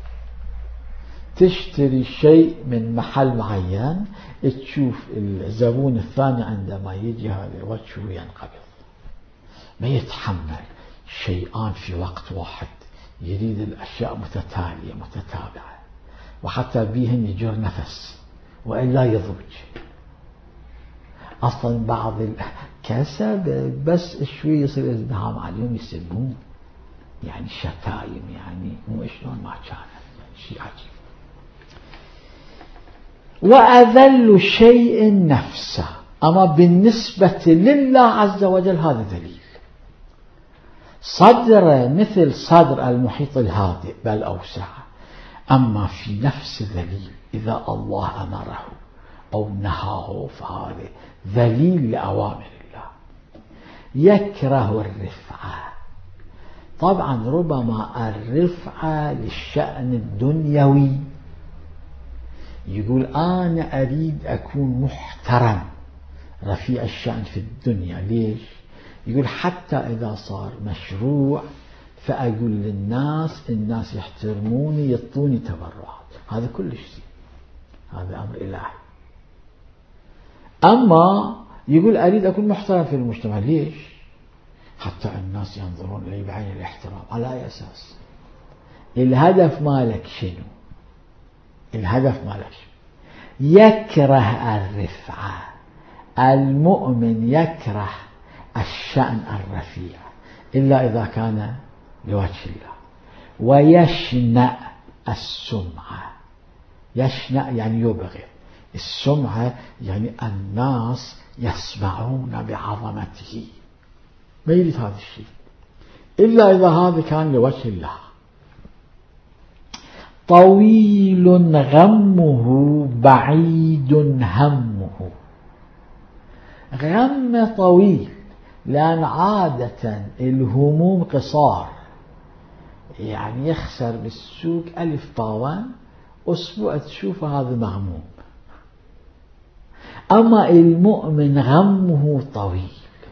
تشتري شيء من محل معين، تشوف الزبون الثاني عندما يجي هذا وجهه ينقبض، ما يتحمل شيئان في وقت واحد، يريد الأشياء متتالية متتابعة، وحتى بيهن يجر نفس وإلا يضوج. أصلا بعض الكسب بس شوي يصير ازدحام عليهم يسبون، يعني شتايم، يعني مو شلون ما كان، شيء عجيب. وأذل شيء نفسه، أما بالنسبة لله عز وجل هذا ذليل. صدر مثل صدر المحيط الهادئ بل أوسع، أما في نفس ذليل. إذا الله أمره أو نهاه فهذا ذليل لأوامر الله. يكره الرفعة، طبعا ربما الرفعة للشأن الدنيوي، يقول أنا أريد أكون محترم رفيع الشأن في الدنيا. ليش؟ يقول حتى إذا صار مشروع فأقول للناس، الناس يحترموني يعطوني تبرعات، هذا كل شيء، هذا أمر إلهي. أما يقول أريد أكون محترم في المجتمع. ليش؟ حتى الناس ينظرون إلي بعين الاحترام. على أي أساس؟ الهدف مالك شنو؟ الهدف مالك شنو؟ يكره الرفعة. المؤمن يكره الشأن الرفيع إلا إذا كان لوجه الله. ويشنأ السمعة. يشنأ يعني يبغض. السمعة يعني الناس يسمعون بعظمته، ما يريد هذا الشيء إلا إذا هذا كان لوجه الله. طويل غمه بعيد همه. غم طويل، لأن عادة الهموم قصار، يعني يخسر بالسوق ألف باوان، أسبوع تشوف هذا مغموم. أما المؤمن غمه طويل،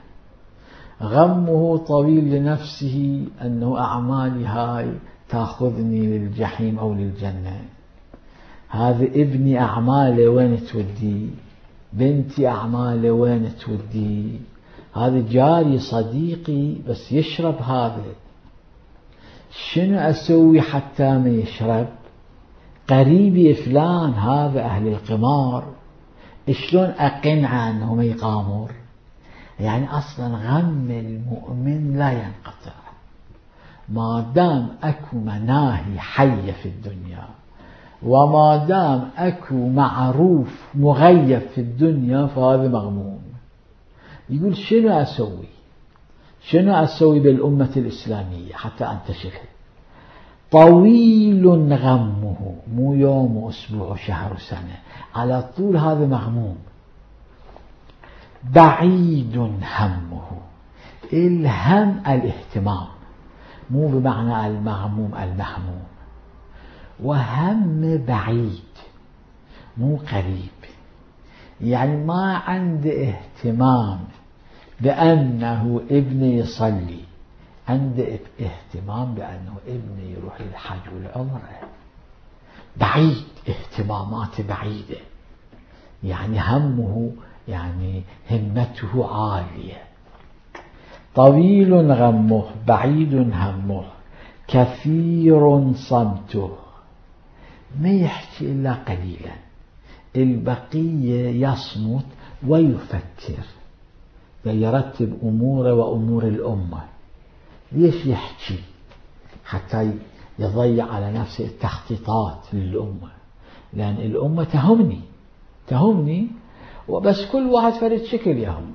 غمه طويل لنفسه أنه أعمالي هاي تأخذني للجحيم أو للجنة، هذا ابني أعماله وين تودي، بنتي أعماله وين تودي، هذا جاري صديقي بس يشرب هذا، شنو أسوي حتى ما يشرب، قريبي فلان هذا أهل القمار، شلون أقنعه أنه ما يقامر. يعني أصلا غم المؤمن لا ينقطع ما دام أكو مناهي حية في الدنيا، وما دام أكو معروف مغيب في الدنيا فهذا مغموم. يقول شنو أسوي، شنو أسوي بالأمة الإسلامية حتى أنتشر؟ طويل غمه، مو يوم وأسبوع وشهر وسنة، على طول هذا مغموم. بعيد همه، الهم الاهتمام، مو بمعنى المغموم المهموم. وهم بعيد مو قريب، يعني ما عنده اهتمام بأنه ابني يصلي، عنده اهتمام بأنه ابني يروح للحج والعمرة. بعيد، اهتمامات بعيدة، يعني همه يعني همته عالية. طويل غمه، بعيد همه، كثير صمته، ما يحكي إلا قليلا، البقية يصمت ويفكر، يرتب أموره وأمور الأمة. ليش يحكي؟ حتى يضيع على نفسه التخطيطات للأمة، لأن الأمة تهمني تهمني وبس كل واحد فرد شكل يهم.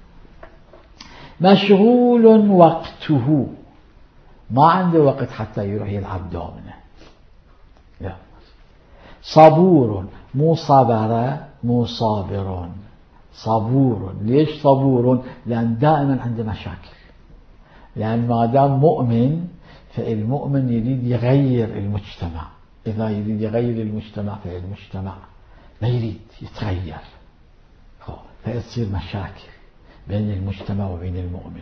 مشغول وقته، ما عنده وقت حتى يروح يلعب دومنة. لا. صبور، مو صبر مو صابر، صبور. ليش صبور؟ لأن دائما عنده مشاكل، لأن ما دام مؤمن فالمؤمن يريد يغير المجتمع. إذا يريد يغير المجتمع فالمجتمع ما يريد يتغير، فيصير مشاكل بين المجتمع وبين المؤمن.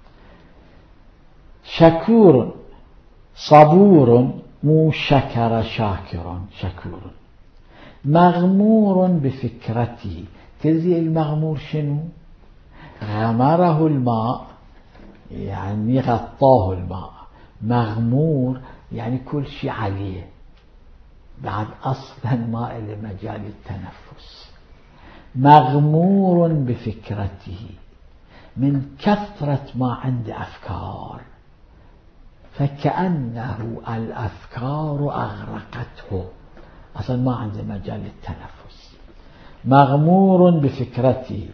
شكور، صبور مو شكر شاكر، شكور. مغمور بفكرته، تدري المغمور شنو؟ غمره الماء يعني غطاه الماء، مغمور يعني كل شيء عليه، بعد أصلا ما إلى مجال التنفس. مغمور بفكرته، من كثرة ما عنده أفكار، فكأنه الأفكار أغرقته، أصلا ما عنده مجال التنفس. مغمور بفكرته،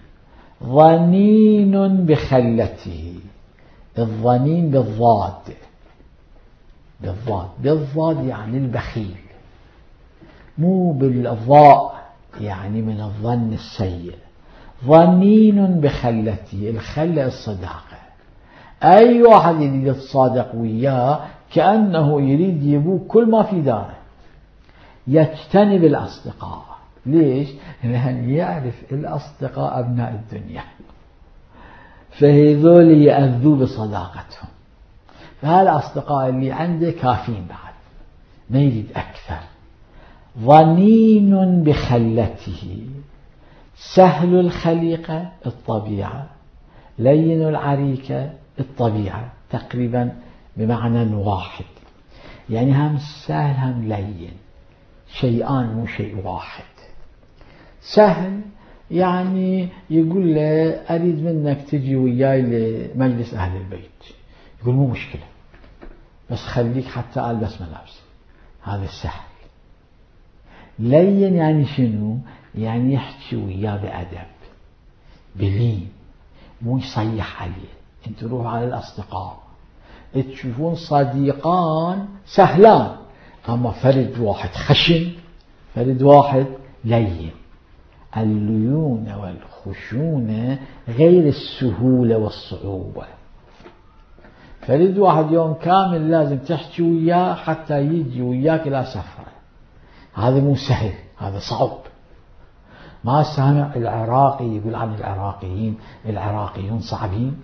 ظنين بخلته، الظنين بالضاد، بالضاد بالضاد يعني البخيل، مو بالضاء يعني من الظن السيء. ظنين بخلته، الخلة الصداقة، أي واحد يريد يتصادق وياه كأنه يريد يبوك كل ما في داره. يجتنب الأصدقاء، ليش؟ لأن يعرف الأصدقاء أبناء الدنيا، فهذول يأذوا بصداقتهم، فهالأصدقاء اللي عنده كافين بعد، ما يريد أكثر. ظنين بخلته، سهل الخليقة الطبيعة، لين العريكة الطبيعة، تقريبا بمعنى واحد، يعني هم سهل هم لين، شيئان مو شيء واحد. سهل يعني يقول له أريد منك تجي وياي لمجلس أهل البيت، يقول مو مشكلة بس خليك حتى ألبس ملابسي، هذا سهل. لين يعني شنو؟ يعني يحكي وياه بأدب بلين، مو يصيح عليه. انت روح على الأصدقاء تشوفون صديقان سهلان، أما فرد واحد خشن، فرد واحد لين. الليونة والخشونة غير السهولة والصعوبة. فريد واحد يوم كامل لازم تحكي وياه حتى يجي وياك إلى سفرة. هذا مو سهل، هذا صعب. ما سامع العراقي يقول عن العراقيين العراقيون صعبين.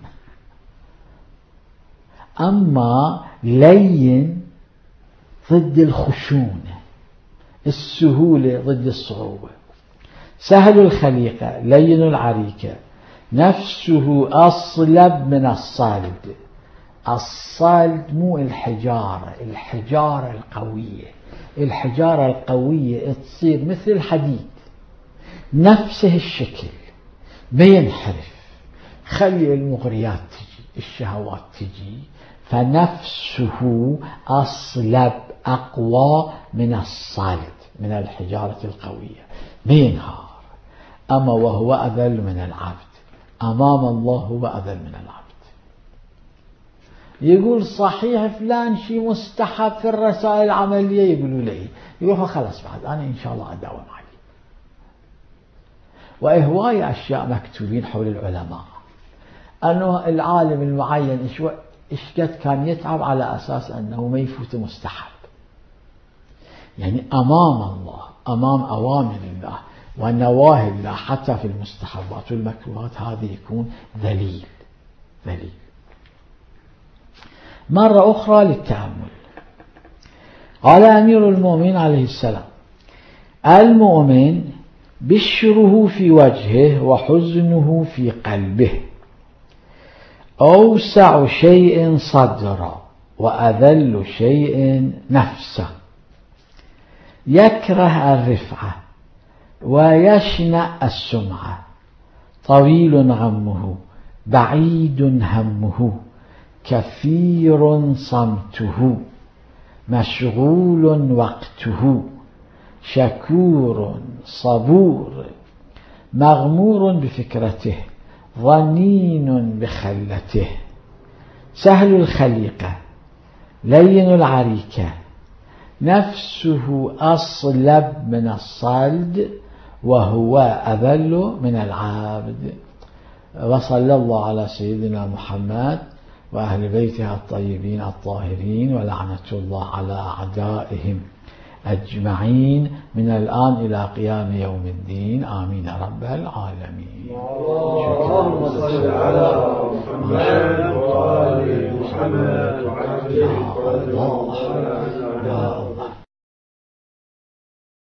أما لين ضد الخشونة، السهولة ضد الصعوبة. سهل الخليقة لين العريكة، نفسه أصلب من الصلد. الصلد مو الحجارة، الحجارة القوية. الحجارة القوية تصير مثل الحديد، نفسه الشكل، ما ينحرف. خلي المغريات تجي، الشهوات تجي، فنفسه أصلب أقوى من الصلد، من الحجارة القوية، ما ينهار. أما وهو أذل من العبد، أمام الله هو أذل من العبد. يقول صحيح فلان شيء مستحب في الرسائل العملية، يقولوا لي يقول خلاص بعد أنا إن شاء الله أداوم عليه. وهواية أشياء مكتوبين حول العلماء أنه العالم المعين إشكت كان يتعب على أساس أنه ما يفوت مستحب. يعني أمام الله، أمام أوامر الله ونواهي الله، حتى في المستحبات والمكروهات هذه يكون ذليل ذليل. مرة أخرى للتأمل. قال أمير المؤمنين عليه السلام: المؤمن بشره في وجهه وحزنه في قلبه، أوسع شيء صدرا وأذل شيء نفسه، يكره الرفعة ويشنأ السمعة، طويل غمه بعيد همه، كثير صمته مشغول وقته، شكور صبور مغمور بفكرته، ظنين بخلته. سهل الخليقة لين العريكة، نفسه أصلب من الصلد وهو أذل من العبد. وصلى الله على سيدنا محمد وأهل بيته الطيبين الطاهرين، ولعنة الله على أعدائهم أجمعين من الآن إلى قيام يوم الدين، آمين رب العالمين. اللهم صل على محمد وآل محمد وعجل